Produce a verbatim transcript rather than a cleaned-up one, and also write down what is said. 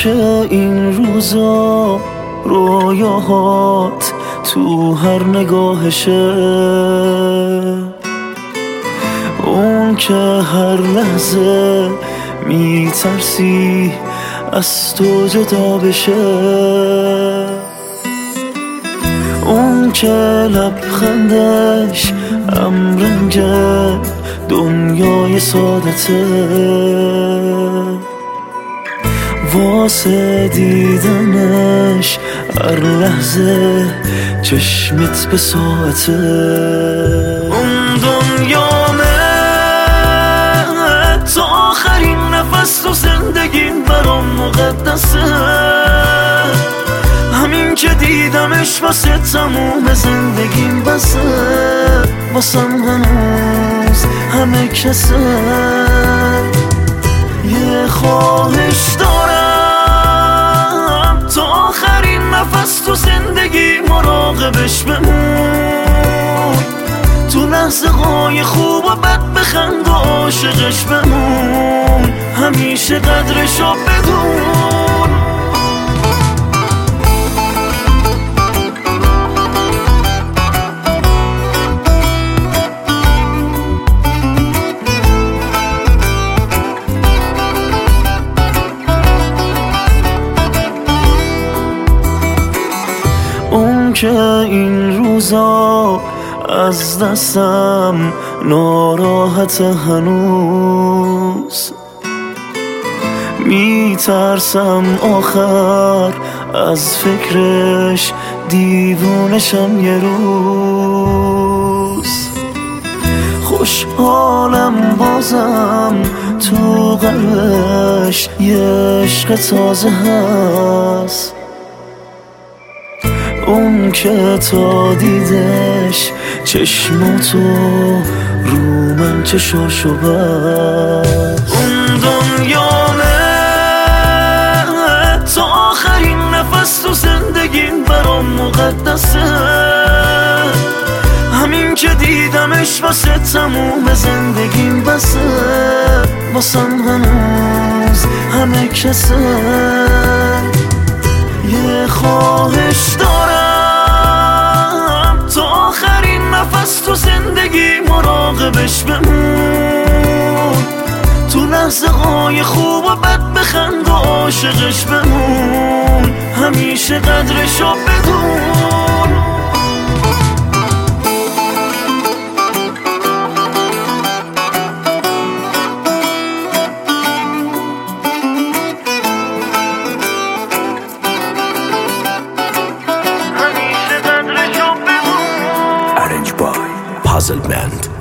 که این روزا رویاهات تو هر نگاهشه، اون که هر لحظه میترسی از تو جدا بشه، اون که لبخندش امرنگ دنیای سادته، واسه دیدنش هر لحظه چشمت به ساعته. اون دنیامه تا آخرین نفس تو زندگیم برام مقدسه، همین که دیدمش واسه تموم زندگیم بسه، واسم هنوز همه کسه. یه خواهش دارم تا آخرین نفس تو زندگی مراقبش بمون، تو لحظه های خوب و بد بخند و عاشقش بمون، همیشه قدرشو بدون. اون که این روزا از دستم ناراحت هنوز، میترسم آخر از فکرش دیوونشم یه روز. خوشحالم بازم تو قلبش یه عشق تازه هست، اون که تا دیدش چشماتو رو من چشاشو بست. اون دنیامه تا آخرین نفس تو زندگیم برام مقدسه، همین که دیدمش واسه تموم زندگیم بسه، واسم هنوز همه کسه. یه خواهش دارم تا آخرین نفس تو زندگی مراقبش بمون، تو لحظه های خوب و بد بخند و عاشقش بمون، همیشه قدرشو بدون. Arranged by Puzzle Band.